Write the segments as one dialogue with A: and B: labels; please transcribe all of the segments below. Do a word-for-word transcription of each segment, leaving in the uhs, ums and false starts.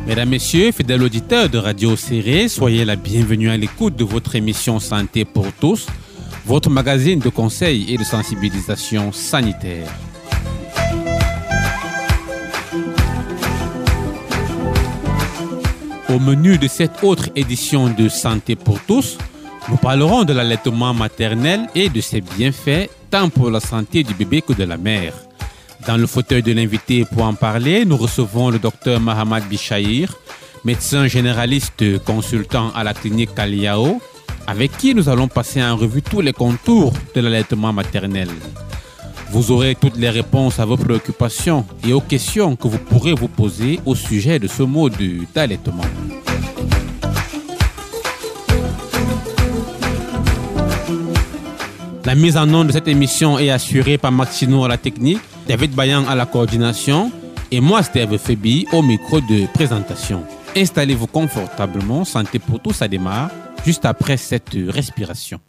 A: Mesdames, Messieurs, fidèles auditeurs de Radio Séré, soyez la bienvenue à l'écoute de votre émission Santé pour tous, votre magazine de conseils et de sensibilisation sanitaire. Au menu de cette autre édition de Santé pour tous, nous parlerons de l'allaitement maternel et de ses bienfaits, tant pour la santé du bébé que de la mère. Dans le fauteuil de l'invité pour en parler, nous recevons le docteur Mahamad Bichahir, médecin généraliste consultant à la clinique Kaliao, avec qui nous allons passer en revue tous les contours de l'allaitement maternel. Vous aurez toutes les réponses à vos préoccupations et aux questions que vous pourrez vous poser au sujet de ce mode d'allaitement. La mise en onde de cette émission est assurée par Maxino à la technique, David Bayan à la coordination et moi, Steve Febi, au micro de présentation. Installez-vous confortablement, Santé pour tous, ça démarre juste après cette respiration.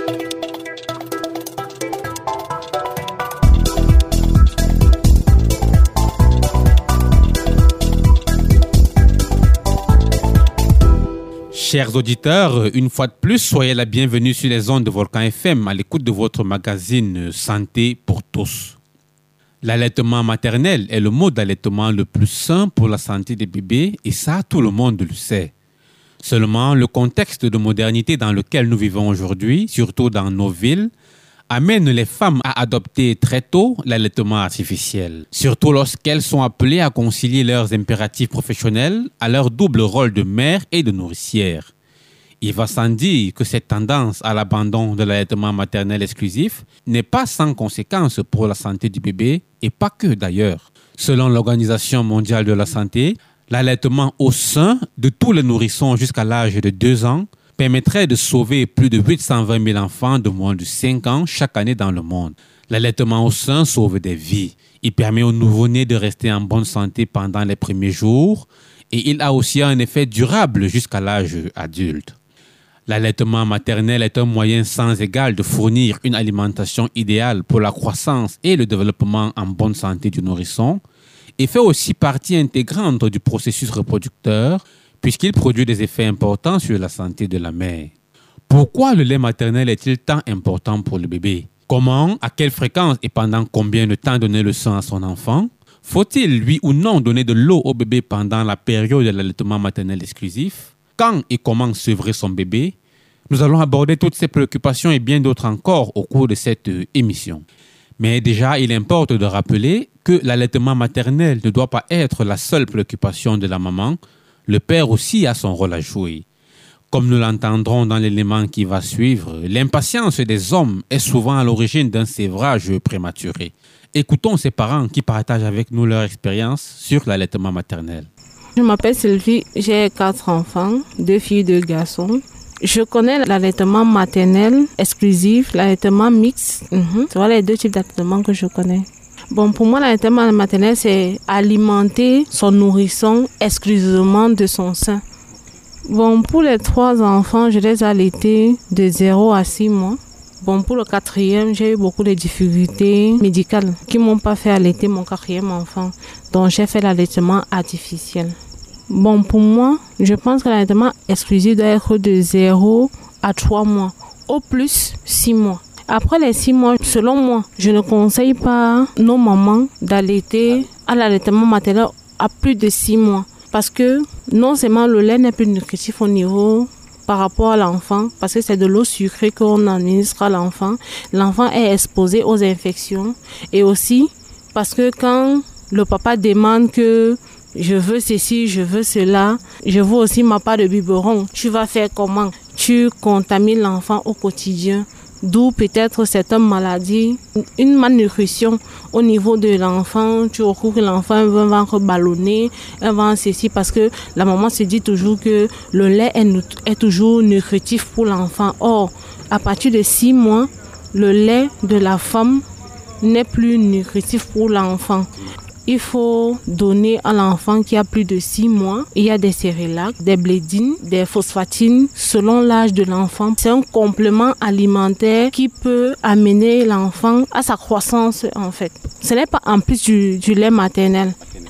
A: Chers auditeurs, une fois de plus, soyez la bienvenue sur les ondes de Volcan F M à l'écoute de votre magazine Santé pour tous. L'allaitement maternel est le mode d'allaitement le plus sain pour la santé des bébés et ça, tout le monde le sait. Seulement, le contexte de modernité dans lequel nous vivons aujourd'hui, surtout dans nos villes, amène les femmes à adopter très tôt l'allaitement artificiel, surtout lorsqu'elles sont appelées à concilier leurs impératifs professionnels à leur double rôle de mère et de nourricière. Il va sans dire que cette tendance à l'abandon de l'allaitement maternel exclusif n'est pas sans conséquences pour la santé du bébé et pas que d'ailleurs. Selon l'Organisation mondiale de la santé, l'allaitement au sein de tous les nourrissons jusqu'à l'âge de deux ans permettrait de sauver plus de huit cent vingt mille enfants de moins de cinq ans chaque année dans le monde. L'allaitement au sein sauve des vies. Il permet aux nouveau-nés de rester en bonne santé pendant les premiers jours et il a aussi un effet durable jusqu'à l'âge adulte. L'allaitement maternel est un moyen sans égal de fournir une alimentation idéale pour la croissance et le développement en bonne santé du nourrisson et fait aussi partie intégrante du processus reproducteur puisqu'il produit des effets importants sur la santé de la mère. Pourquoi le lait maternel est-il tant important pour le bébé? Comment, à quelle fréquence et pendant combien de temps donner le sein à son enfant? Faut-il, oui ou non, donner de l'eau au bébé pendant la période de l'allaitement maternel exclusif? Quand et comment sevrer son bébé? Nous allons aborder toutes ces préoccupations et bien d'autres encore au cours de cette émission. Mais déjà, il importe de rappeler que l'allaitement maternel ne doit pas être la seule préoccupation de la maman. Le père aussi a son rôle à jouer. Comme nous l'entendrons dans l'élément qui va suivre, l'impatience des hommes est souvent à l'origine d'un sévrage prématuré. Écoutons ces parents qui partagent avec nous leur expérience sur l'allaitement maternel.
B: Je m'appelle Sylvie, j'ai quatre enfants, deux filles, deux garçons. Je connais l'allaitement maternel exclusif, l'allaitement mixte. Mm-hmm. C'est voilà les deux types d'allaitement que je connais. Bon, pour moi, l'allaitement maternel, c'est alimenter son nourrisson exclusivement de son sein. Bon, pour les trois enfants, je les ai allaités de zéro à six mois. Bon, pour le quatrième, j'ai eu beaucoup de difficultés médicales qui ne m'ont pas fait allaiter mon quatrième enfant. Donc, j'ai fait l'allaitement artificiel. Bon, pour moi, je pense que l'allaitement exclusif doit être de zéro à trois mois, au plus six mois. Après les six mois, selon moi, je ne conseille pas nos mamans d'allaiter à l'allaitement maternel à plus de six mois. Parce que non seulement le lait n'est plus nutritif au niveau par rapport à l'enfant, parce que c'est de l'eau sucrée qu'on administre à l'enfant. L'enfant est exposé aux infections. Et aussi parce que quand le papa demande que je veux ceci, je veux cela, je veux aussi ma part de biberon, tu vas faire comment? Tu contamines l'enfant au quotidien. D'où peut-être certaines maladies, une malnutrition au niveau de l'enfant. Tu recouvres l'enfant, va ventre ballonné, un ventre ceci, parce que la maman se dit toujours que le lait est, est toujours nutritif pour l'enfant. Or, à partir de six mois, le lait de la femme n'est plus nutritif pour l'enfant. Il faut donner à l'enfant qui a plus de six mois. Il y a des céréales, des blédines, des phosphatines selon l'âge de l'enfant. C'est un complément alimentaire qui peut amener l'enfant à sa croissance en fait. Ce n'est pas en plus du, du lait maternel.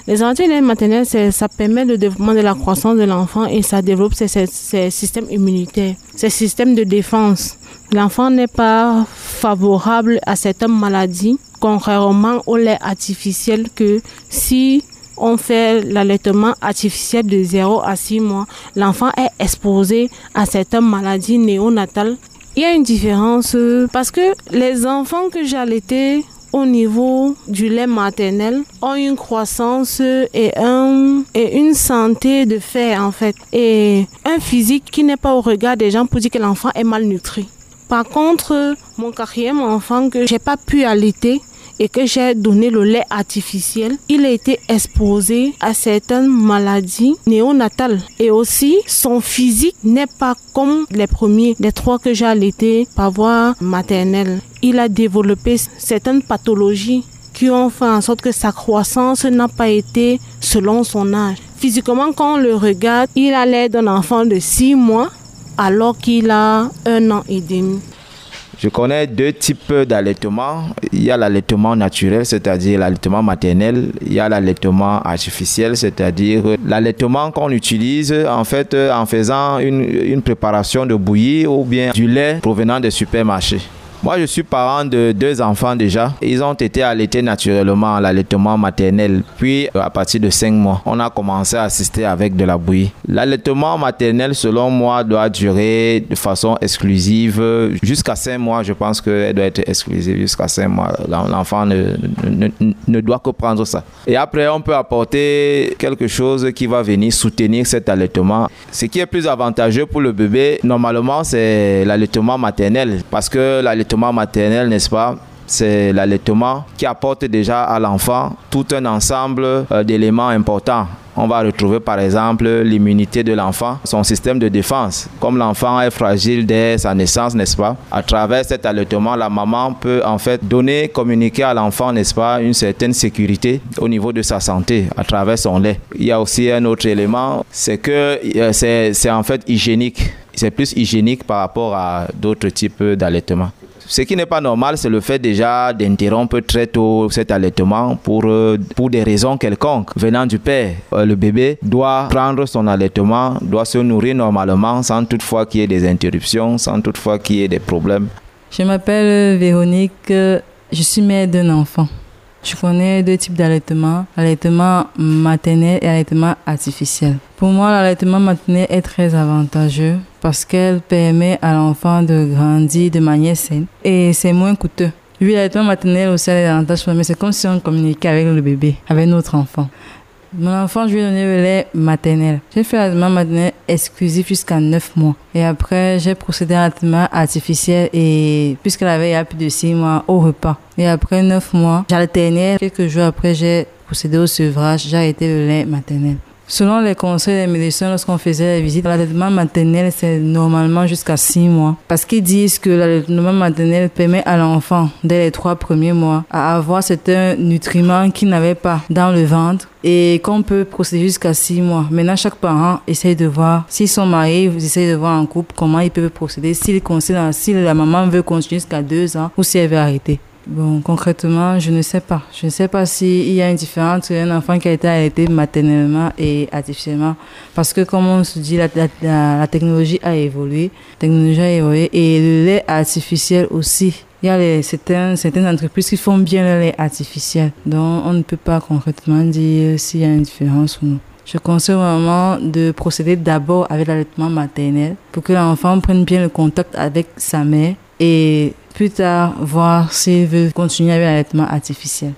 B: Les alternatives du lait maternel, c'est, ça permet le développement de la croissance de l'enfant et ça développe ses, ses, ses systèmes immunitaires, ses systèmes de défense. L'enfant n'est pas favorable à certaines maladies, contrairement au lait artificiel que si on fait l'allaitement artificiel de zéro à six mois, l'enfant est exposé à certaines maladies néonatales. Il y a une différence parce que les enfants que j'ai allaités au niveau du lait maternel ont une croissance et, un, et une santé de fer en fait. Et un physique qui n'est pas au regard des gens pour dire que l'enfant est malnutri. Par contre, mon quatrième enfant que j'ai pas pu allaiter et que j'ai donné le lait artificiel, il a été exposé à certaines maladies néonatales. Et aussi, son physique n'est pas comme les premiers, les trois que j'ai allaités par voie maternelle. Il a développé certaines pathologies qui ont fait en sorte que sa croissance n'a pas été selon son âge. Physiquement, quand on le regarde, il a l'air d'un enfant de six mois alors qu'il a un an et demi.
C: Je connais deux types d'allaitement. Il y a l'allaitement naturel, c'est-à-dire l'allaitement maternel. Il y a l'allaitement artificiel, c'est-à-dire l'allaitement qu'on utilise en fait en faisant une, une préparation de bouillie ou bien du lait provenant des supermarchés. Moi, je suis parent de deux enfants déjà. Ils ont été allaités naturellement à l'allaitement maternel. Puis, à partir de cinq mois, on a commencé à assister avec de la bouillie. L'allaitement maternel, selon moi, doit durer de façon exclusive jusqu'à cinq mois. Je pense qu'elle doit être exclusive jusqu'à cinq mois. L'enfant ne, ne, ne doit que prendre ça. Et après, on peut apporter quelque chose qui va venir soutenir cet allaitement. Ce qui est plus avantageux pour le bébé, normalement, c'est l'allaitement maternel. Parce que l'allaitement maternel, n'est-ce pas, c'est l'allaitement qui apporte déjà à l'enfant tout un ensemble euh, d'éléments importants. On va retrouver par exemple l'immunité de l'enfant, son système de défense. Comme l'enfant est fragile dès sa naissance, n'est-ce pas, à travers cet allaitement, la maman peut en fait donner, communiquer à l'enfant, n'est-ce pas, une certaine sécurité au niveau de sa santé à travers son lait. Il y a aussi un autre élément, c'est que euh, c'est, c'est en fait hygiénique. C'est plus hygiénique par rapport à d'autres types d'allaitement. Ce qui n'est pas normal, c'est le fait déjà d'interrompre très tôt cet allaitement pour, pour des raisons quelconques. Venant du père, le bébé doit prendre son allaitement, doit se nourrir normalement sans toutefois qu'il y ait des interruptions, sans toutefois qu'il y ait des problèmes.
D: Je m'appelle Véronique, je suis mère d'un enfant. Je connais deux types d'allaitement, l'allaitement maternel et l'allaitement artificiel. Pour moi, l'allaitement maternel est très avantageux parce qu'elle permet à l'enfant de grandir de manière saine et c'est moins coûteux. Oui, l'allaitement maternel aussi a des avantages, mais c'est comme si on communiquait avec le bébé, avec notre enfant. Mon enfant, je lui ai donné le lait maternel. J'ai fait l'allaitement maternel exclusif jusqu'à neuf mois. Et après, j'ai procédé à l'allaitement artificiel et puisqu'elle avait il y a plus de six mois au repas. Et après neuf mois, j'alternais. Quelques jours après, j'ai procédé au sevrage. J'ai arrêté le lait maternel. Selon les conseils des médecins, lorsqu'on faisait la visite, l'allaitement maternel, c'est normalement jusqu'à six mois. Parce qu'ils disent que l'allaitement maternel permet à l'enfant, dès les trois premiers mois, à avoir certains nutriments qu'il n'avait pas dans le ventre et qu'on peut procéder jusqu'à six mois. Maintenant, chaque parent essaie de voir, s'ils sont mariés, ils essayent de voir en couple comment ils peuvent procéder, s'ils considèrent, si la maman veut continuer jusqu'à deux ans ou si elle veut arrêter. Bon, concrètement, je ne sais pas. Je ne sais pas s'il y a une différence entre un enfant qui a été allaité maternellement et artificiellement. Parce que, comme on se dit, la, la, la technologie a évolué. La technologie a évolué et le lait artificiel aussi. Il y a les, certaines, certaines entreprises qui font bien le lait artificiel. Donc, on ne peut pas concrètement dire s'il y a une différence ou non. Je conseille vraiment de procéder d'abord avec l'allaitement maternel pour que l'enfant prenne bien le contact avec sa mère et plus tard voir s'il veut continuer avec l'allaitement artificiel.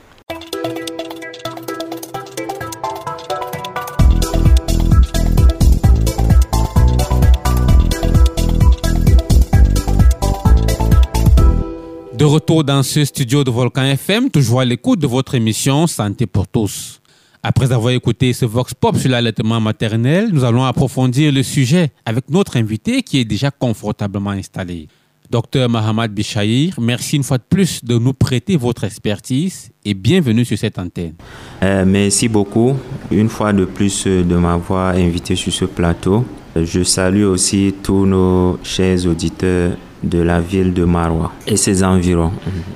A: De retour dans ce studio de Volcan F M, toujours à l'écoute de votre émission Santé pour tous. Après avoir écouté ce Vox Pop sur l'allaitement maternel, nous allons approfondir le sujet avec notre invité qui est déjà confortablement installé. Docteur Mahamad Bichahir, merci une fois de plus de nous prêter votre expertise et bienvenue sur cette antenne.
E: Euh, merci beaucoup une fois de plus de m'avoir invité sur ce plateau. Je salue aussi tous nos chers auditeurs de la ville de Maroua et ses environs.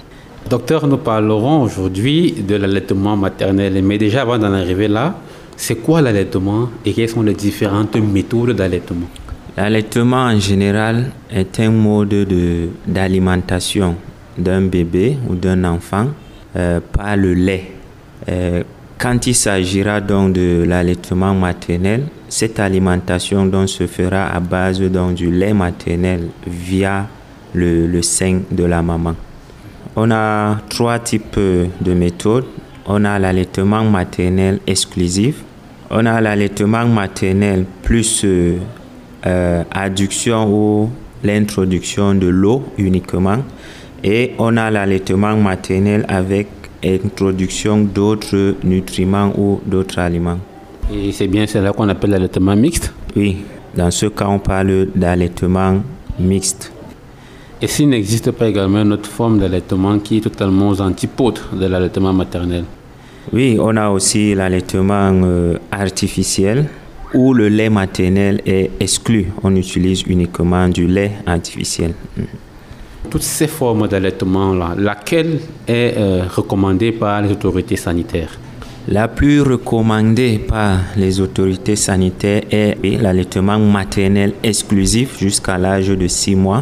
A: Docteur, nous parlerons aujourd'hui de l'allaitement maternel. Mais déjà, avant d'en arriver là, c'est quoi l'allaitement et quelles sont les différentes méthodes d'allaitement?
E: L'allaitement en général est un mode de, d'alimentation d'un bébé ou d'un enfant euh, par le lait. Euh, quand il s'agira donc de l'allaitement maternel, cette alimentation donc se fera à base donc du lait maternel via le, le sein de la maman. On a trois types de méthodes. On a l'allaitement maternel exclusif. On a l'allaitement maternel plus euh, euh, adduction ou l'introduction de l'eau uniquement. Et on a l'allaitement maternel avec introduction d'autres nutriments ou d'autres aliments.
A: Et c'est bien cela qu'on appelle l'allaitement mixte?
E: Oui, dans ce cas, on parle d'allaitement mixte.
A: Et s'il n'existe pas également une autre forme d'allaitement qui est totalement aux antipodes de l'allaitement maternel?
E: Oui, on a aussi l'allaitement euh, artificiel où le lait maternel est exclu. On utilise uniquement du lait artificiel.
A: Toutes ces formes d'allaitement-là, laquelle est euh, recommandée par les autorités sanitaires?
E: La plus recommandée par les autorités sanitaires est l'allaitement maternel exclusif jusqu'à l'âge de six mois.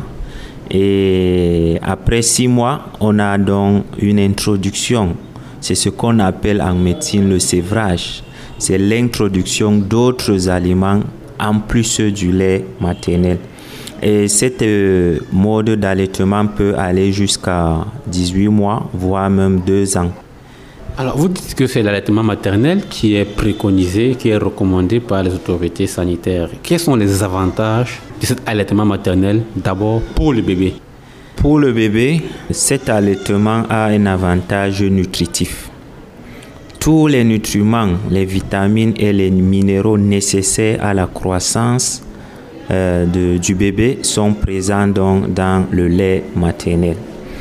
E: Et après six mois, on a donc une introduction. C'est ce qu'on appelle en médecine le sévrage. C'est l'introduction d'autres aliments en plus du lait maternel. Et cette euh, mode d'allaitement peut aller jusqu'à dix-huit mois, voire même deux ans.
A: Alors, vous dites que c'est l'allaitement maternel qui est préconisé, qui est recommandé par les autorités sanitaires. Quels sont les avantages de cet allaitement maternel, d'abord pour le bébé?
E: Pour le bébé, cet allaitement a un avantage nutritif. Tous les nutriments, les vitamines et les minéraux nécessaires à la croissance Euh, de, du bébé sont présents donc dans le lait maternel.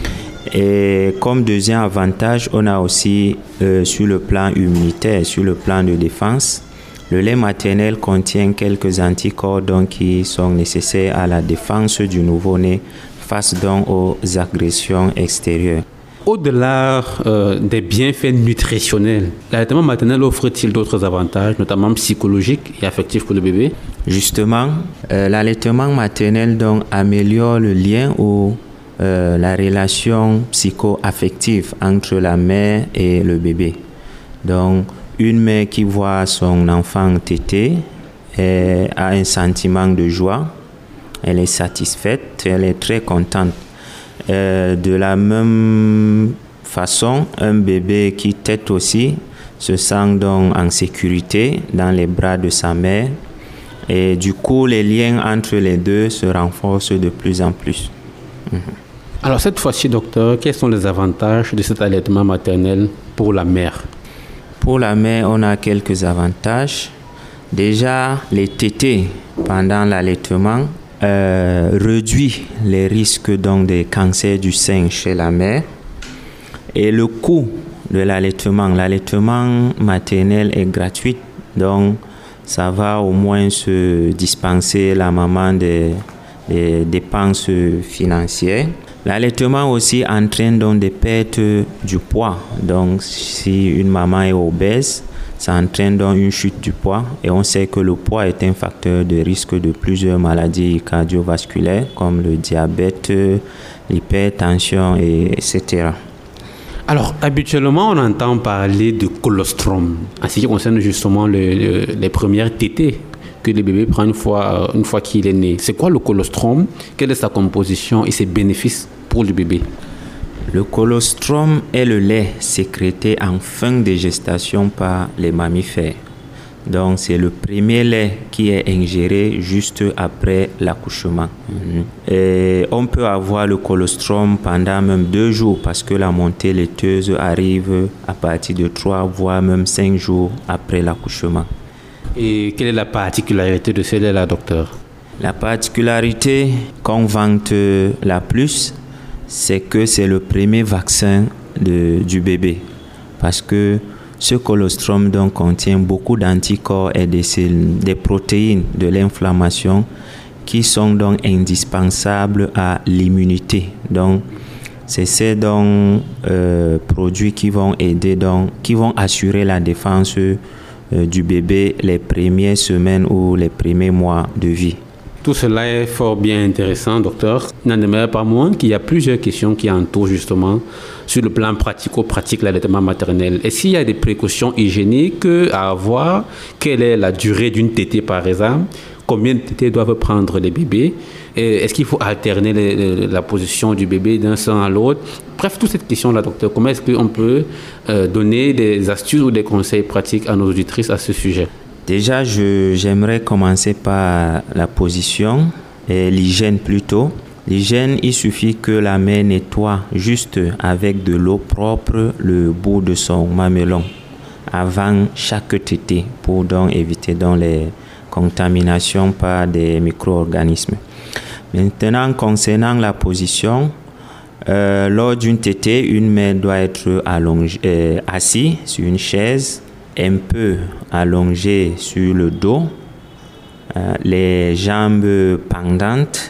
E: Et comme deuxième avantage, on a aussi euh, sur le plan immunitaire, sur le plan de défense, le lait maternel contient quelques anticorps donc, qui sont nécessaires à la défense du nouveau-né face donc aux agressions extérieures.
A: Au-delà euh, des bienfaits nutritionnels, l'allaitement maternel offre-t-il d'autres avantages, notamment psychologiques et affectifs pour le bébé?
E: Justement, euh, l'allaitement maternel donc, améliore le lien ou euh, la relation psycho-affective entre la mère et le bébé. Donc, une mère qui voit son enfant téter euh, a un sentiment de joie, elle est satisfaite, elle est très contente. Euh, de la même façon, un bébé qui tète aussi se sent donc en sécurité dans les bras de sa mère et du coup les liens entre les deux se renforcent de plus en plus. Mmh.
A: Alors cette fois-ci, docteur, quels sont les avantages de cet allaitement maternel pour la mère?
E: Pour la mère, on a quelques avantages. Déjà, les tétés pendant l'allaitement Euh, réduit les risques donc des cancers du sein chez la mère et le coût de l'allaitement. L'allaitement maternel est gratuit, donc ça va au moins se dispenser la maman des, des dépenses financières. L'allaitement aussi entraîne donc des pertes du poids. Donc si une maman est obèse, ça entraîne donc une chute du poids et on sait que le poids est un facteur de risque de plusieurs maladies cardiovasculaires comme le diabète, l'hypertension, et, etc.
A: Alors, habituellement, on entend parler de colostrum en ce qui concerne justement le, le, les premières tétées que le bébé prend une fois, une fois qu'il est né. C'est quoi le colostrum? Quelle est sa composition et ses bénéfices pour le bébé?
E: Le colostrum est le lait sécrété en fin de gestation par les mammifères. Donc, c'est le premier lait qui est ingéré juste après l'accouchement. Mm-hmm. Et on peut avoir le colostrum pendant même deux jours parce que la montée laiteuse arrive à partir de trois, voire même cinq jours après l'accouchement.
A: Et quelle est la particularité de ce lait-là, docteur?
E: La particularité qu'on vante la plus, c'est que c'est le premier vaccin de, du bébé. Parce que ce colostrum donc contient beaucoup d'anticorps et des, des protéines de l'inflammation qui sont donc indispensables à l'immunité. Donc, C'est ces donc, euh, produits qui vont aider, donc, qui vont assurer la défense euh, du bébé les premières semaines ou les premiers mois de vie.
A: Tout cela est fort bien intéressant, docteur. Il n'en demeure pas moins qu'il y a plusieurs questions qui entourent justement sur le plan pratico-pratique l'allaitement maternel. Est-ce qu'il y a des précautions hygiéniques à avoir? Quelle est la durée d'une tétée par exemple? Combien de tétées doivent prendre les bébés? Et est-ce qu'il faut alterner les, les, la position du bébé d'un sein à l'autre? Bref, toutes ces questions-là, docteur, comment est-ce qu'on peut euh, donner des astuces ou des conseils pratiques à nos auditrices à ce sujet?
E: Déjà, je, j'aimerais commencer par la position et l'hygiène plutôt. L'hygiène, il suffit que la mère nettoie juste avec de l'eau propre le bout de son mamelon avant chaque tétée pour donc éviter donc les contaminations par des micro-organismes. Maintenant, concernant la position, euh, lors d'une tétée, une mère doit être allongée, euh, assise sur une chaise, un peu allongée sur le dos, euh, les jambes pendantes.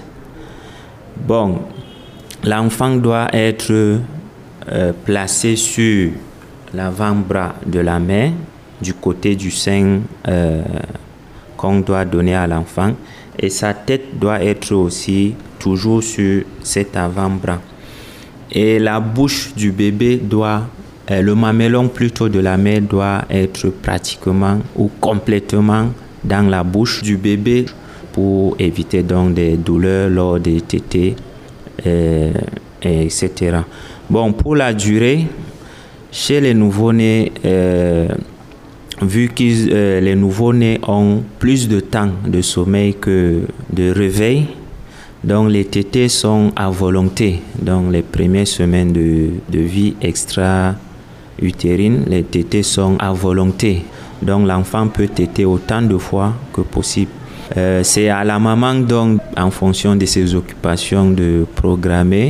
E: Bon, l'enfant doit être euh, placé sur l'avant-bras de la mère, du côté du sein euh, qu'on doit donner à l'enfant, et sa tête doit être aussi toujours sur cet avant-bras. Et la bouche du bébé doit, euh, le mamelon plutôt de la mère doit être pratiquement ou complètement dans la bouche du bébé pour éviter donc des douleurs lors des tétées, euh, et cetera. Bon, pour la durée, chez les nouveau-nés, euh, vu que euh, les nouveau-nés ont plus de temps de sommeil que de réveil, donc les tétées sont à volonté. Donc les premières semaines de, de vie extra-utérine, les tétées sont à volonté. Donc l'enfant peut téter autant de fois que possible. Euh, c'est à la maman donc, en fonction de ses occupations, de programmer.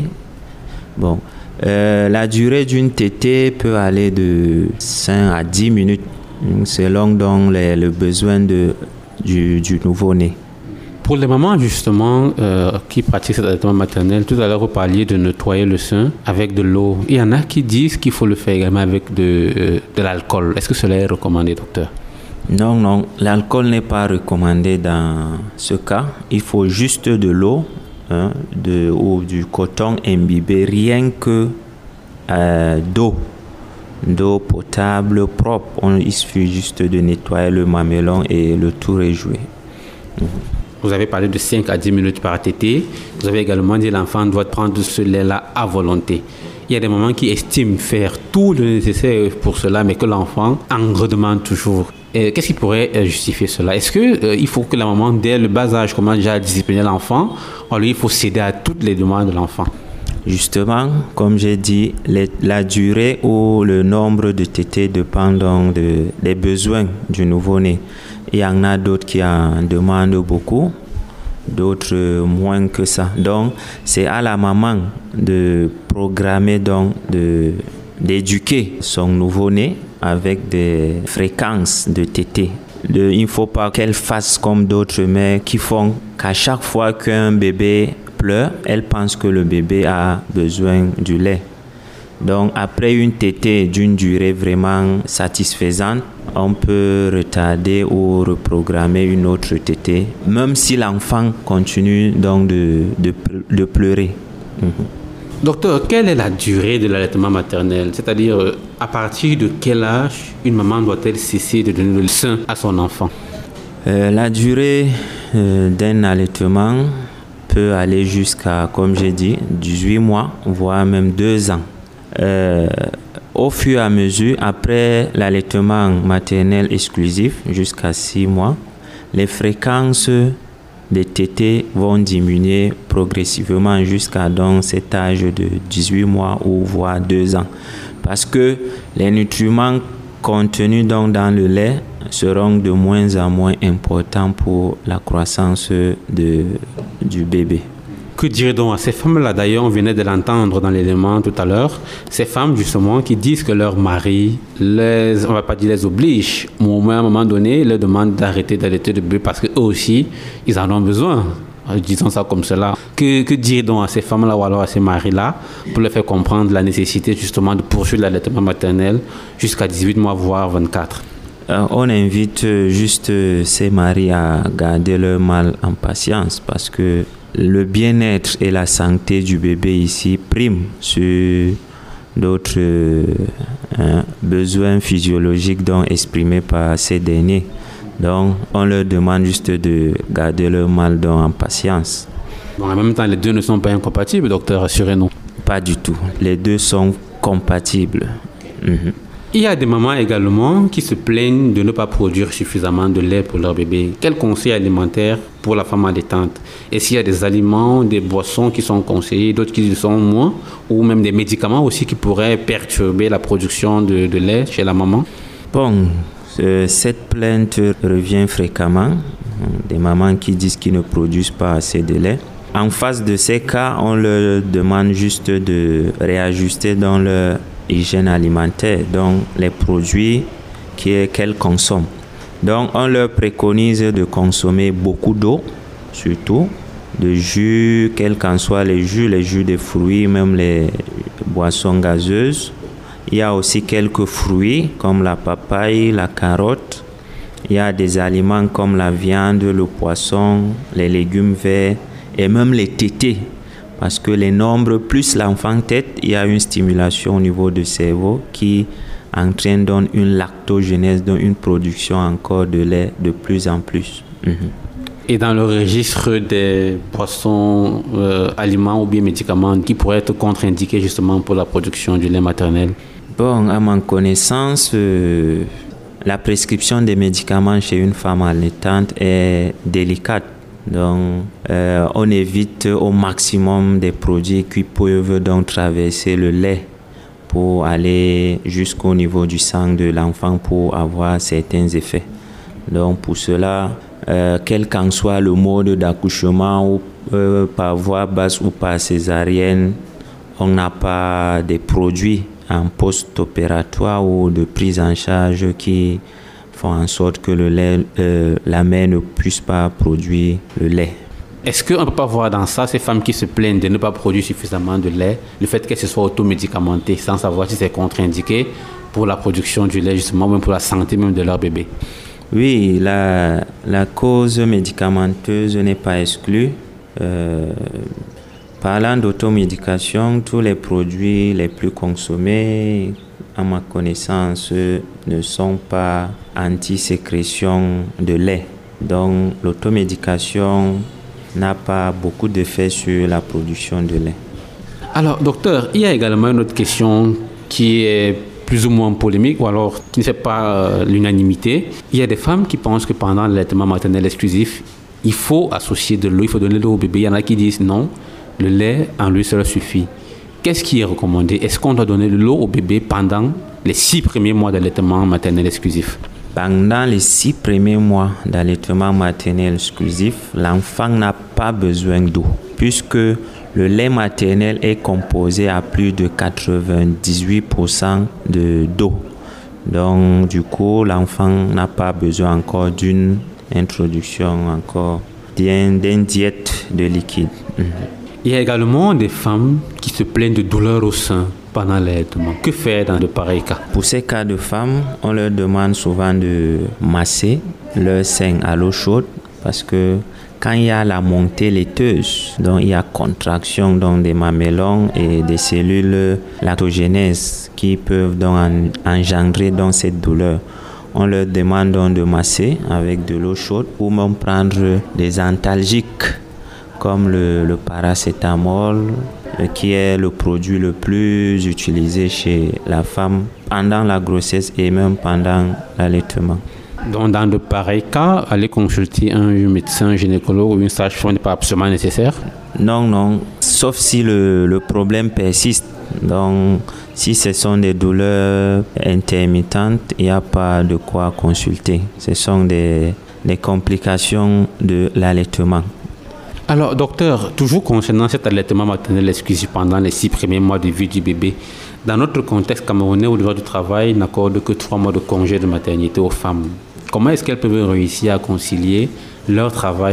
E: Bon, euh, la durée d'une tétée peut aller de cinq à dix minutes selon donc les, le besoin de, du, du nouveau-né.
A: Pour les mamans justement euh, qui pratiquent cet allaitement maternel, tout à l'heure vous parliez de nettoyer le sein avec de l'eau. Il y en a qui disent qu'il faut le faire également avec de, euh, de l'alcool. Est-ce que cela est recommandé, docteur?
E: Non, non, l'alcool n'est pas recommandé dans ce cas. Il faut juste de l'eau, hein, de, ou du coton imbibé, rien que euh, d'eau. d'eau potable, propre. On, il suffit juste de nettoyer le mamelon et le tour est joué. Mmh.
A: Vous avez parlé de cinq à dix minutes par tétée. Vous avez également dit que l'enfant doit prendre ce lait-là à volonté. Il y a des mamans qui estiment faire tout le nécessaire pour cela, mais que l'enfant en redemande toujours. Et qu'est-ce qui pourrait justifier cela? Est-ce qu'il euh, faut que la maman, dès le bas âge, commence déjà à discipliner l'enfant, ou lui, il faut céder à toutes les demandes de l'enfant?
E: Justement, comme j'ai dit, les, la durée ou le nombre de tétées dépend donc de, des besoins du nouveau-né. Il y en a d'autres qui en demandent beaucoup, d'autres moins que ça. Donc, c'est à la maman de programmer, donc, de, d'éduquer son nouveau-né avec des fréquences de tétées. De, il ne faut pas qu'elle fasse comme d'autres mères qui font qu'à chaque fois qu'un bébé pleure, elle pense que le bébé a besoin du lait. Donc après une tétée d'une durée vraiment satisfaisante, on peut retarder ou reprogrammer une autre tétée, même si l'enfant continue donc de, de, de pleurer. Mm-hmm.
A: Docteur, quelle est la durée de l'allaitement maternel? C'est-à-dire, à partir de quel âge une maman doit-elle cesser de donner le sein à son enfant?
E: euh, La durée euh, d'un allaitement peut aller jusqu'à, comme j'ai dit, dix-huit mois, voire même deux ans. Euh, au fur et à mesure, après l'allaitement maternel exclusif, jusqu'à six mois, les fréquences des tétées vont diminuer progressivement jusqu'à donc cet âge de dix-huit mois ou voire deux ans. Parce que les nutriments contenus donc dans le lait seront de moins en moins importants pour la croissance de, du bébé.
A: Que dire donc à ces femmes-là? D'ailleurs, on venait de l'entendre dans l'élément tout à l'heure. Ces femmes, justement, qui disent que leur mari, les, on ne va pas dire les oblige, mais au moins à un moment donné, leur demande d'arrêter d'allaiter le bébé parce qu'eux aussi, ils en ont besoin. disons ça comme cela. Que, que dire donc à ces femmes-là ou alors à ces maris-là pour leur faire comprendre la nécessité justement de poursuivre l'allaitement maternel jusqu'à dix-huit mois, voire vingt-quatre?
E: Euh, on invite juste ces maris à garder leur mal en patience parce que le bien-être et la santé du bébé ici priment sur d'autres euh, hein, besoins physiologiques donc exprimés par ces derniers. Donc, on leur demande juste de garder leur mal donc en patience.
A: Bon, en même temps, les deux ne sont pas incompatibles, docteur, rassurez-nous.
E: Pas du tout. Les deux sont compatibles. Mm-hmm.
A: Il y a des mamans également qui se plaignent de ne pas produire suffisamment de lait pour leur bébé. Quel conseil alimentaire pour la femme allaitante? Est-ce qu'il y a des aliments, des boissons qui sont conseillés, d'autres qui le sont moins, ou même des médicaments aussi qui pourraient perturber la production de, de lait chez la maman?
E: Bon, euh, cette plainte revient fréquemment. Des mamans qui disent qu'ils ne produisent pas assez de lait. En face de ces cas, on leur demande juste de réajuster dans leur hygiène alimentaire, donc les produits qu'elles consomment. Donc on leur préconise de consommer beaucoup d'eau, surtout de jus, quels qu'en soient les jus, les jus de fruits, même les boissons gazeuses. Il y a aussi quelques fruits comme la papaye, la carotte. Il y a des aliments comme la viande, le poisson, les légumes verts et même les tétés. Parce que les nombres plus l'enfant tète, il y a une stimulation au niveau du cerveau qui entraîne donc une lactogenèse, donc une production encore de lait de plus en plus. Mm-hmm.
A: Et dans le registre des boissons, euh, aliments ou bien médicaments qui pourraient être contre-indiqués justement pour la production du lait maternel?
E: Bon, à ma connaissance, euh, la prescription des médicaments chez une femme allaitante est délicate. Donc, euh, on évite au maximum des produits qui peuvent donc traverser le lait pour aller jusqu'au niveau du sang de l'enfant pour avoir certains effets. Donc, pour cela, euh, quel qu'en soit le mode d'accouchement, ou euh, par voie basse ou par césarienne, on n'a pas des produits en post-opératoire ou de prise en charge qui font en sorte que le lait, euh, la mère ne puisse pas produire le lait.
A: Est-ce qu'on ne peut pas voir dans ça ces femmes qui se plaignent de ne pas produire suffisamment de lait, le fait qu'elles se soient automédicamentées sans savoir si c'est contre-indiqué pour la production du lait, justement, même pour la santé même de leur bébé?
E: Oui, la, la cause médicamenteuse n'est pas exclue. Euh, parlant d'automédication, tous les produits les plus consommés, à ma connaissance, ne sont pas anti-sécrétion de lait. Donc, l'automédication n'a pas beaucoup d'effet sur la production de lait.
A: Alors, docteur, il y a également une autre question qui est plus ou moins polémique, ou alors qui ne fait pas euh, l'unanimité. Il y a des femmes qui pensent que pendant l'allaitement maternel exclusif, il faut associer de l'eau, il faut donner de l'eau au bébé. Il y en a qui disent non, le lait en lui seul suffit. Qu'est-ce qui est recommandé? Est-ce qu'on doit donner de l'eau au bébé pendant les six premiers mois d'allaitement maternel exclusif?
E: Pendant les six premiers mois d'allaitement maternel exclusif, l'enfant n'a pas besoin d'eau, puisque le lait maternel est composé à plus de quatre-vingt-dix-huit pour cent de, d'eau. Donc, du coup, l'enfant n'a pas besoin encore d'une introduction, encore d'une, d'une diète de liquide. Mmh.
A: Il y a également des femmes qui se plaignent de douleurs au sein pendant l'allaitement. Que faire dans de pareils cas?
E: Pour ces cas de femmes, on leur demande souvent de masser leur sein à l'eau chaude parce que quand il y a la montée laiteuse, donc il y a contraction donc des mamellons et des cellules lactogénèses qui peuvent donc en, engendrer donc cette douleur. On leur demande donc de masser avec de l'eau chaude ou même prendre des antalgiques comme le, le paracétamol, qui est le produit le plus utilisé chez la femme pendant la grossesse et même pendant l'allaitement.
A: Donc, dans de pareils cas, aller consulter un médecin, un gynécologue ou une sage-femme n'est pas absolument nécessaire?
E: Non, non, sauf si le, le problème persiste. Donc, si ce sont des douleurs intermittentes, il n'y a pas de quoi consulter. Ce sont des, des complications de l'allaitement.
A: Alors, docteur, toujours concernant cet allaitement maternel exclusif pendant les six premiers mois de vie du bébé, dans notre contexte camerounais où le droit du travail n'accorde que trois mois de congé de maternité aux femmes, comment est-ce qu'elles peuvent réussir à concilier leur travail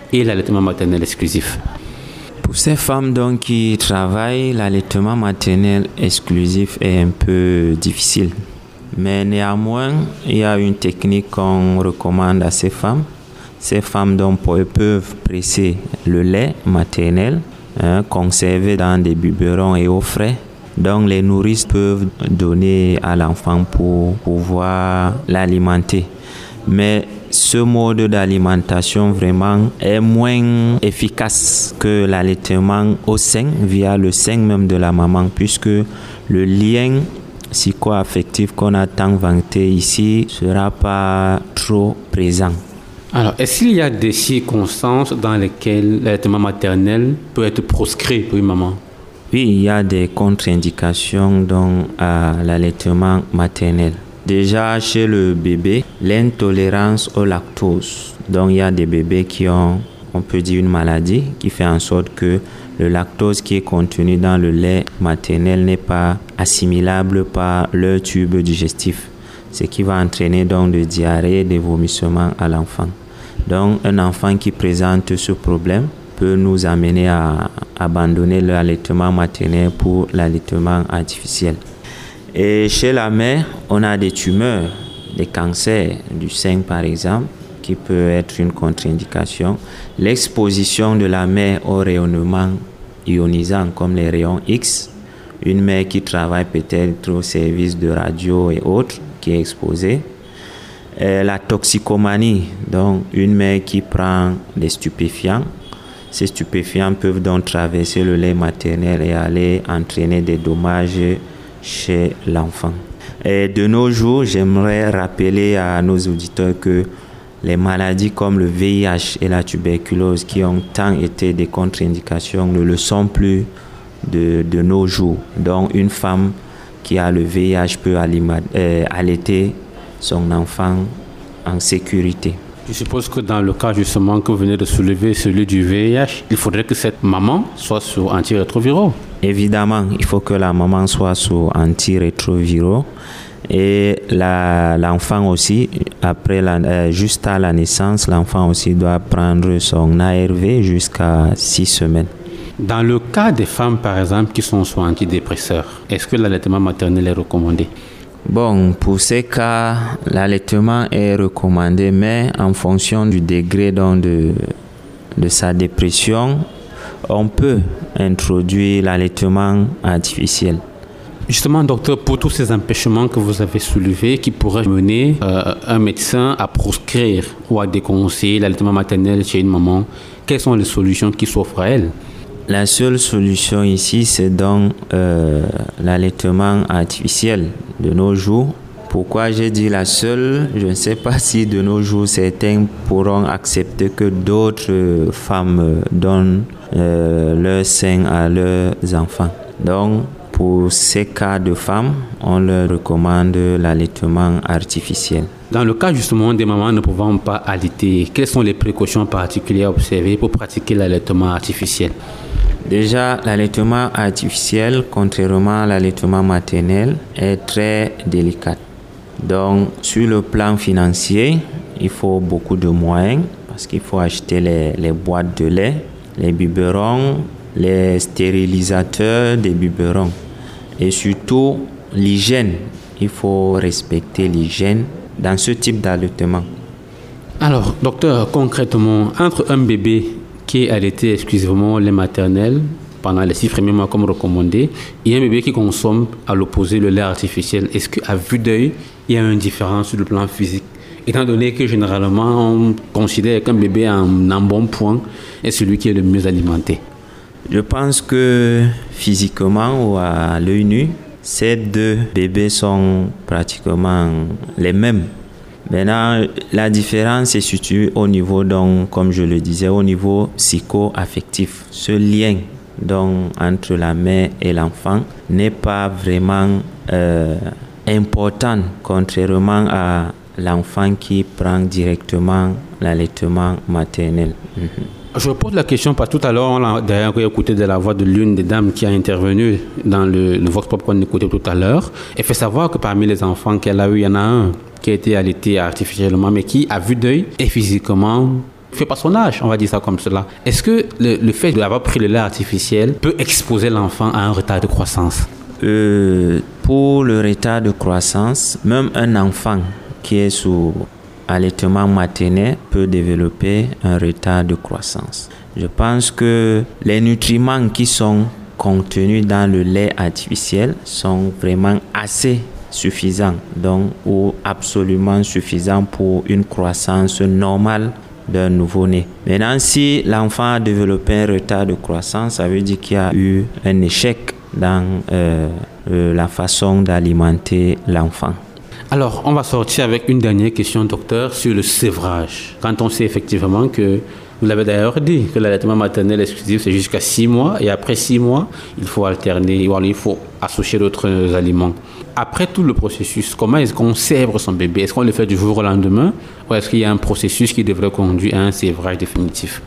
A: et l'allaitement maternel exclusif?
E: Pour ces femmes donc, qui travaillent, l'allaitement maternel exclusif est un peu difficile. Mais néanmoins, il y a une technique qu'on recommande à ces femmes. Ces femmes donc, peuvent presser le lait maternel, hein, conservé dans des biberons et eau frais. Donc les nourrices peuvent donner à l'enfant pour pouvoir l'alimenter. Mais ce mode d'alimentation vraiment est moins efficace que l'allaitement au sein, via le sein même de la maman, puisque le lien psycho-affectif qu'on a tant vanté ici ne sera pas trop présent.
A: Alors, est-ce qu'il y a des circonstances dans lesquelles l'allaitement maternel peut être proscrit pour une maman?
E: Oui, il y a des contre-indications donc, à l'allaitement maternel. Déjà, chez le bébé, l'intolérance au lactose. Donc, il y a des bébés qui ont, on peut dire, une maladie qui fait en sorte que le lactose qui est contenu dans le lait maternel n'est pas assimilable par leur tube digestif, ce qui va entraîner donc de diarrhée et des vomissements à l'enfant. Donc, un enfant qui présente ce problème peut nous amener à abandonner l'allaitement maternel pour l'allaitement artificiel. Et chez la mère, on a des tumeurs, des cancers du sein par exemple, qui peut être une contre-indication. L'exposition de la mère au rayonnement ionisant comme les rayons X, une mère qui travaille peut-être au service de radio et autres, qui est exposée. Et la toxicomanie, donc une mère qui prend des stupéfiants. Ces stupéfiants peuvent donc traverser le lait maternel et aller entraîner des dommages chez l'enfant. Et de nos jours, j'aimerais rappeler à nos auditeurs que les maladies comme le V I H et la tuberculose, qui ont tant été des contre-indications, ne le sont plus de, de nos jours. Donc une femme qui a le V I H peut alima- euh, allaiter son enfant en sécurité.
A: Je suppose que dans le cas justement que vous venez de soulever, celui du V I H, il faudrait que cette maman soit sous antirétroviraux.
E: Évidemment, il faut que la maman soit sous antirétroviraux et la, l'enfant aussi, après la, euh, juste à la naissance, l'enfant aussi doit prendre son A R V jusqu'à six semaines.
A: Dans le cas des femmes, par exemple, qui sont sous antidépresseurs, est-ce que l'allaitement maternel est recommandé?
E: Bon, pour ces cas, l'allaitement est recommandé, mais en fonction du degré donc, de, de sa dépression, on peut introduire l'allaitement artificiel.
A: Justement, docteur, pour tous ces empêchements que vous avez soulevés, qui pourraient mener euh, un médecin à proscrire ou à déconseiller l'allaitement maternel chez une maman, quelles sont les solutions qui s'offrent à elle?
E: La seule solution ici, c'est donc euh, l'allaitement artificiel de nos jours. Pourquoi j'ai dit la seule? Je ne sais pas si de nos jours, certains pourront accepter que d'autres femmes donnent euh, leur sein à leurs enfants. Donc, pour ces cas de femmes, on leur recommande l'allaitement artificiel.
A: Dans le cas justement des mamans ne pouvant pas allaiter, quelles sont les précautions particulières observées pour pratiquer l'allaitement artificiel?
E: Déjà, l'allaitement artificiel, contrairement à l'allaitement maternel, est très délicat. Donc, sur le plan financier, il faut beaucoup de moyens parce qu'il faut acheter les, les boîtes de lait, les biberons, les stérilisateurs des biberons et surtout l'hygiène. Il faut respecter l'hygiène dans ce type d'allaitement.
A: Alors, docteur, concrètement, entre un bébé qui est allaité exclusivement lait maternel pendant les six premiers mois comme recommandé, et un bébé qui consomme à l'opposé le lait artificiel, est-ce qu'à vue d'œil, il y a une différence sur le plan physique? Étant donné que généralement, on considère qu'un bébé en, en bon point est celui qui est le mieux alimenté.
E: Je pense que physiquement ou à l'œil nu, ces deux bébés sont pratiquement les mêmes. Maintenant, la différence se situe au niveau, donc, comme je le disais, au niveau psycho-affectif. Ce lien donc, entre la mère et l'enfant n'est pas vraiment euh, important, contrairement à l'enfant qui prend directement l'allaitement maternel. Mm-hmm.
A: Je pose la question parce que tout à l'heure, on a d'ailleurs écouté de la voix de l'une des dames qui a intervenu dans le, le Vox Pop qu'on écoutait tout à l'heure. Elle fait savoir que parmi les enfants qu'elle a eu, il y en a un qui a été allaité artificiellement, mais qui, à vue d'œil et physiquement, fait pas son âge, on va dire ça comme cela. Est-ce que le, le fait d'avoir pris le lait artificiel peut exposer l'enfant à un retard de croissance?
E: euh, Pour le retard de croissance, même un enfant qui est sous allaitement maternel peut développer un retard de croissance. Je pense que les nutriments qui sont contenus dans le lait artificiel sont vraiment assez suffisants, donc ou absolument suffisants pour une croissance normale d'un nouveau-né. Maintenant, si l'enfant a développé un retard de croissance, ça veut dire qu'il y a eu un échec dans euh, euh, la façon d'alimenter l'enfant.
A: Alors, on va sortir avec une dernière question, docteur, sur le sévrage. Quand on sait effectivement que, vous l'avez d'ailleurs dit, que l'allaitement maternel exclusif, c'est jusqu'à six mois, et après six mois, il faut alterner, il faut associer d'autres aliments. Après tout le processus, comment est-ce qu'on sèvre son bébé? Est-ce qu'on le fait du jour au lendemain, ou est-ce qu'il y a un processus qui devrait conduire à un sévrage définitif?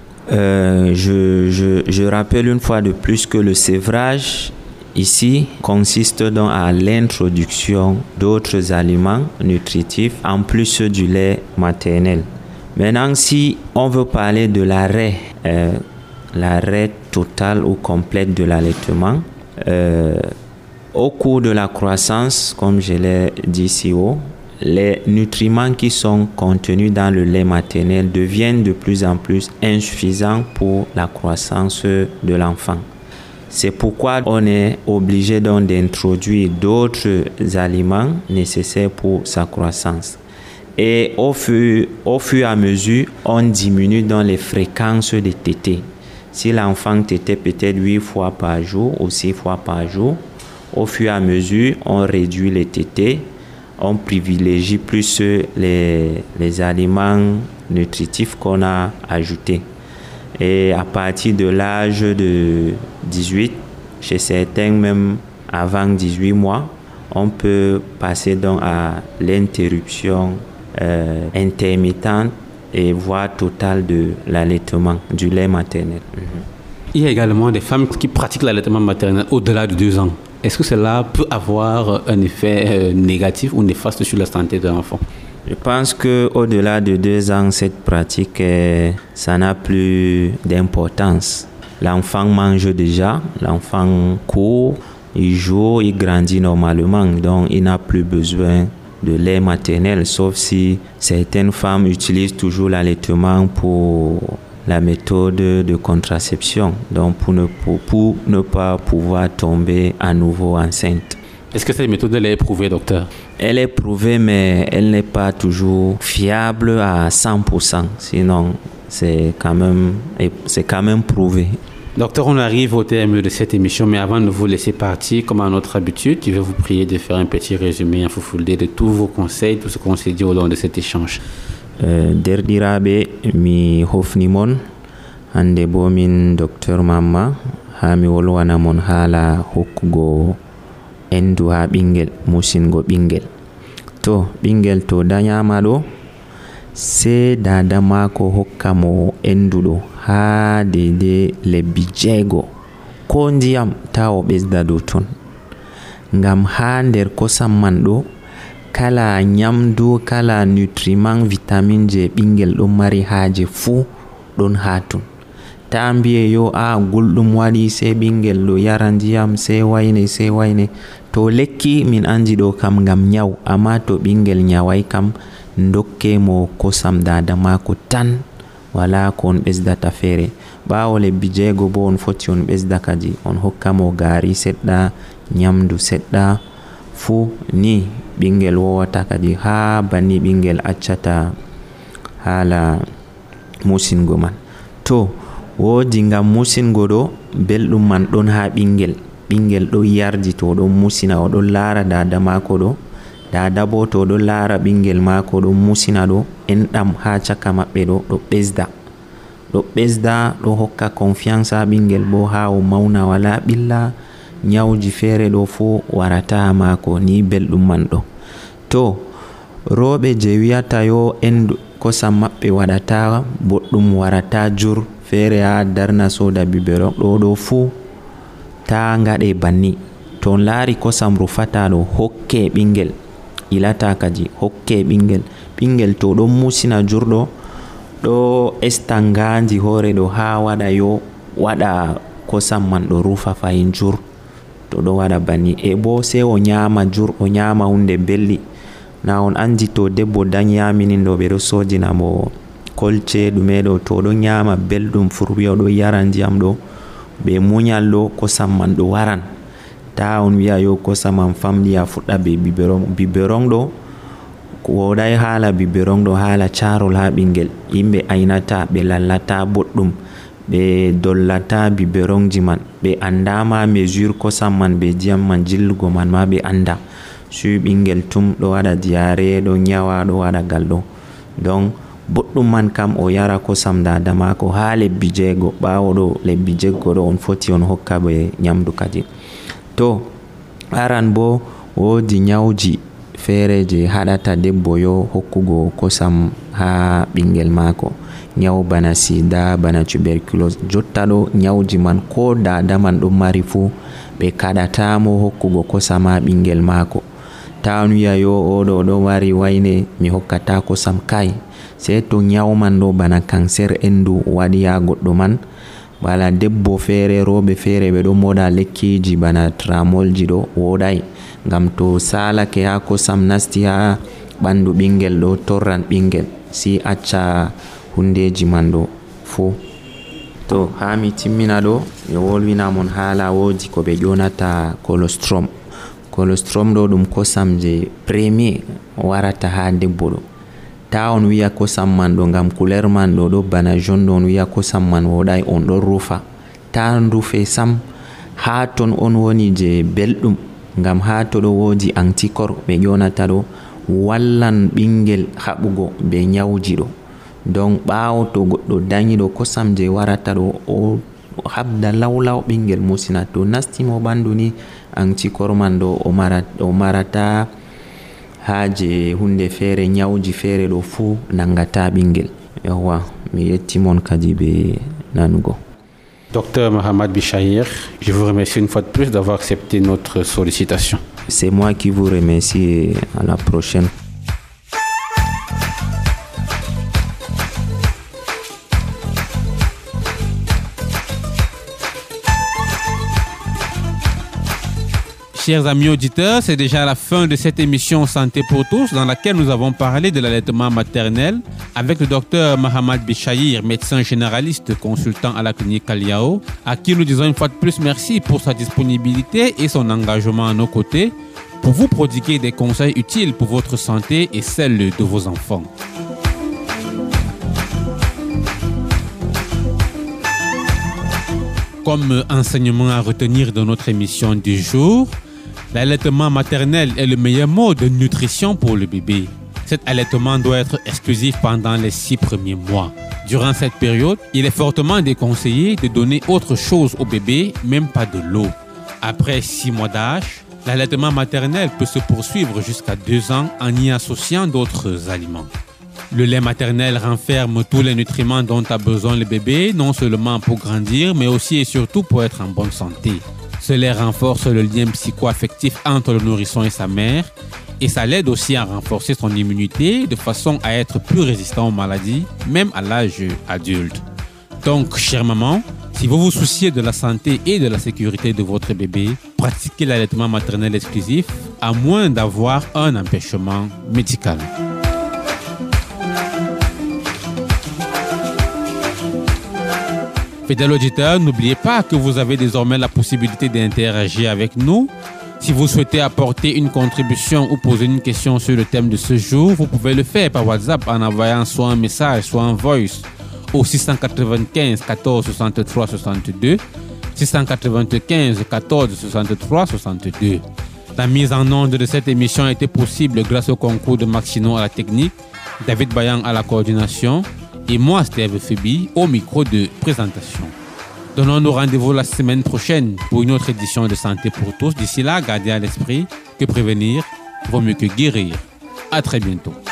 E: euh, je, je, je rappelle une fois de plus que le sévrage ici consiste donc à l'introduction d'autres aliments nutritifs en plus du lait maternel. Maintenant, si on veut parler de l'arrêt, euh, l'arrêt total ou complet de l'allaitement, euh, au cours de la croissance, comme je l'ai dit si haut, les nutriments qui sont contenus dans le lait maternel deviennent de plus en plus insuffisants pour la croissance de l'enfant. C'est pourquoi on est obligé donc d'introduire d'autres aliments nécessaires pour sa croissance. Et au fur, au fur et à mesure, on diminue dans les fréquences de tétés. Si l'enfant tétait peut-être huit fois par jour ou six fois par jour, au fur et à mesure, on réduit les tétés, on privilégie plus les, les aliments nutritifs qu'on a ajoutés. Et à partir de l'âge de dix-huit, chez certains même avant dix-huit mois, on peut passer donc à l'interruption euh, intermittente et voire totale de l'allaitement du lait maternel. Mm-hmm.
A: Il y a également des femmes qui pratiquent l'allaitement maternel au-delà de deux ans. Est-ce que cela peut avoir un effet euh, négatif ou néfaste sur la santé de l'enfant?
E: Je pense qu'au-delà de deux ans, cette pratique, euh, ça n'a plus d'importance. L'enfant mange déjà, l'enfant court, il joue, il grandit normalement, donc il n'a plus besoin de lait maternel, sauf si certaines femmes utilisent toujours l'allaitement pour la méthode de contraception, donc pour ne, pour, pour ne pas pouvoir tomber à nouveau enceinte.
A: Est-ce que cette méthode elle est éprouvée, docteur?
E: Elle est prouvée, mais elle n'est pas toujours fiable à cent pour cent. Sinon, c'est quand même, c'est quand même prouvé.
A: Docteur, on arrive au terme de cette émission, mais avant de vous laisser partir, comme à notre habitude, je vais vous prier de faire un petit résumé en fulfulde de tous vos conseils, tout ce qu'on s'est dit au long de cet échange.
E: Euh, Derdiraɓe mi hofnimon hande bo min docteur Mamma ha mi wolwana mon haala hokkugo endu ha ɓingel musingo ɓingel. To ɓingel to dañama ɗo se dada mako hokka mo endu ɗo ha dede lebbi jeego ko ndiyam ta o ɓesda dow ton, ngam ha nder kosam man ɗo kala nyamdu kala nutriment vitamine je ɓingel ɗon mari haaje fuu ɗon ha ton. Ta mbiye yo a gulɗum waɗi se ɓingel ɗo yara ndiyam se wayne se wayne. To lekki min andi ɗo kam ngam nyaw, amma to ɓingel nyawai kam dokke mo kosam dada mako tan, wala ko on ɓesdata feere. ɓawo lebbi jeego bo on foti on ɓesda kadi on hokka mo gaari seɗɗa, nyamdu seɗɗa, fuu ni ɓingel wowata kadi ha banni ɓingel accata haala musingo man. To woodi ngam musingo ɗo belɗum man ɗon ha ɓingel ɓingel ɗo yardi to ɗon musina, o ɗon laara dada mako ɗo, dada bo to ɗon laara ɓingel mako ɗon musina ɗo, enɗam ha caka maɓɓe ɗo ɗo ɓesda ɗo ɓesda ɗo hokka confiance ha ɓingel bo ha o mauna wala ɓilla, nyawji feere ɗo fuu warata mako, ni belɗum man ɗo. To rooɓe je wiyata yo endu kosam maɓɓe waɗata boɗɗum, warata jur feere ha darna soda biberon ɗo ɗo fuu ta ngaɗe banni. To on laari kosam rufata ɗo hokke ɓingel, ilata kadi hokke ɓingel ɓingel to ɗon musina jurɗo ɗo estangandi hore ɗo ha waɗa yo waɗa kosam man ɗo rufa fayin jur to ɗo waɗa bani e bo sei o nyama jur o nyama hunde belli na on andi to debbo dan yaminin ɗo ɓe ɗo sodina mo kolce ɗume ɗo to ɗo nyama belɗum furwi o ɗo yara ndiyam ɗo ɓe munyal ɗo kosam man ɗo waran ta on wiya yo kosam man famɗi a fuɗɗa be biberon biberon ɗo woɗai hala biberon ɗo hala carol ha ɓingel yimɓe aynata ɓe lallata boɗɗum ɓe dollata biberonji man ɓe andama mesure kosam man be ndiyam man jillugo man ma ɓe anda su ɓingel tum ɗo waɗa diare ɗo nyawa ɗo waɗa gal ɗo donc boɗɗum man kam o yara kosam dada mako ha lebbi jeego ɓawo ɗo lebbi jeego ɗo on foti on hokka ɓe nyamdu kadi to aran bo wodi nyawji feere je haɗata debbo yo hokkugo kosam ha ɓingel mako nyaw bana sida bana tuberculose jotta ɗo nyawji man ko dada man ɗum mari fu ɓe kaɗatamo hokkugo kosam ha ɓingel mako ta on wiya yo oɗo ɗo wari wayne mi hokkata kosam kai sei to nyaw man ɗo bana cancer endu waɗi ha goɗɗo man wala debbo feere roɓe feere ɓe ɗo moɗa lekkiji bana tramolji ɗo woɗai ngam to salake ha kosam nasti ha ɓandu ɓingel ɗo torran ɓingel si acca hundeji man ɗo fo to ha mi timmina ɗo mi wolwinamon hala wodi ko ɓe ƴonata colostrum colostrum ɗo ɗum kosam je premier warata ha debbo ɗo ta on wiya kosam man ɗo ngam couleur man ɗo ɗo bana jaune ɗo on wiya kosam man woɗai on ɗon rufa ta on rufe sam ha ton on woni je belɗum ngam ha to ɗo wodi anticorps ɓe ƴonata ɗo wallan ɓingel haɓugo be nyawji ɗo donc ɓawo to goɗɗo dañi ɗo kosam je warata ɗo o habda lawlaw ɓingel musina to nastimo ɓandu ni anticorps man ɗo o marata, o marata ha je hunde feere nyawji feere ɗo fu nangata ɓingel yawa mi yettimon kadi ɓe nanugo.
A: Docteur Mahamad Bichahir, je vous remercie une fois de plus d'avoir accepté notre sollicitation.
E: C'est moi qui vous remercie et à la prochaine.
A: Chers amis auditeurs, c'est déjà la fin de cette émission Santé pour tous dans laquelle nous avons parlé de l'allaitement maternel avec le docteur Mahamad Bichahir, médecin généraliste consultant à la clinique Kaliao, à qui nous disons une fois de plus merci pour sa disponibilité et son engagement à nos côtés pour vous prodiguer des conseils utiles pour votre santé et celle de vos enfants. Comme enseignement à retenir de notre émission du jour, l'allaitement maternel est le meilleur mode de nutrition pour le bébé. Cet allaitement doit être exclusif pendant les six premiers mois. Durant cette période, il est fortement déconseillé de donner autre chose au bébé, même pas de l'eau. Après six mois d'âge, l'allaitement maternel peut se poursuivre jusqu'à deux ans en y associant d'autres aliments. Le lait maternel renferme tous les nutriments dont a besoin le bébé, non seulement pour grandir, mais aussi et surtout pour être en bonne santé. Ce lait renforce le lien psycho-affectif entre le nourrisson et sa mère et ça l'aide aussi à renforcer son immunité de façon à être plus résistant aux maladies, même à l'âge adulte. Donc, chère maman, si vous vous souciez de la santé et de la sécurité de votre bébé, pratiquez l'allaitement maternel exclusif à moins d'avoir un empêchement médical. Fidèles auditeurs, n'oubliez pas que vous avez désormais la possibilité d'interagir avec nous. Si vous souhaitez apporter une contribution ou poser une question sur le thème de ce jour, vous pouvez le faire par WhatsApp en envoyant soit un message, soit un voice au six cent quatre-vingt-quinze quatorze soixante-trois soixante-deux, six cent quatre-vingt-quinze quatorze soixante-trois soixante-deux. La mise en onde de cette émission a été possible grâce au concours de Maxino à la technique, David Bayan à la coordination, et moi, Steve Febi, au micro de présentation. Donnons-nous rendez-vous la semaine prochaine pour une autre édition de Santé pour tous. D'ici là, gardez à l'esprit que prévenir vaut mieux que guérir. À très bientôt.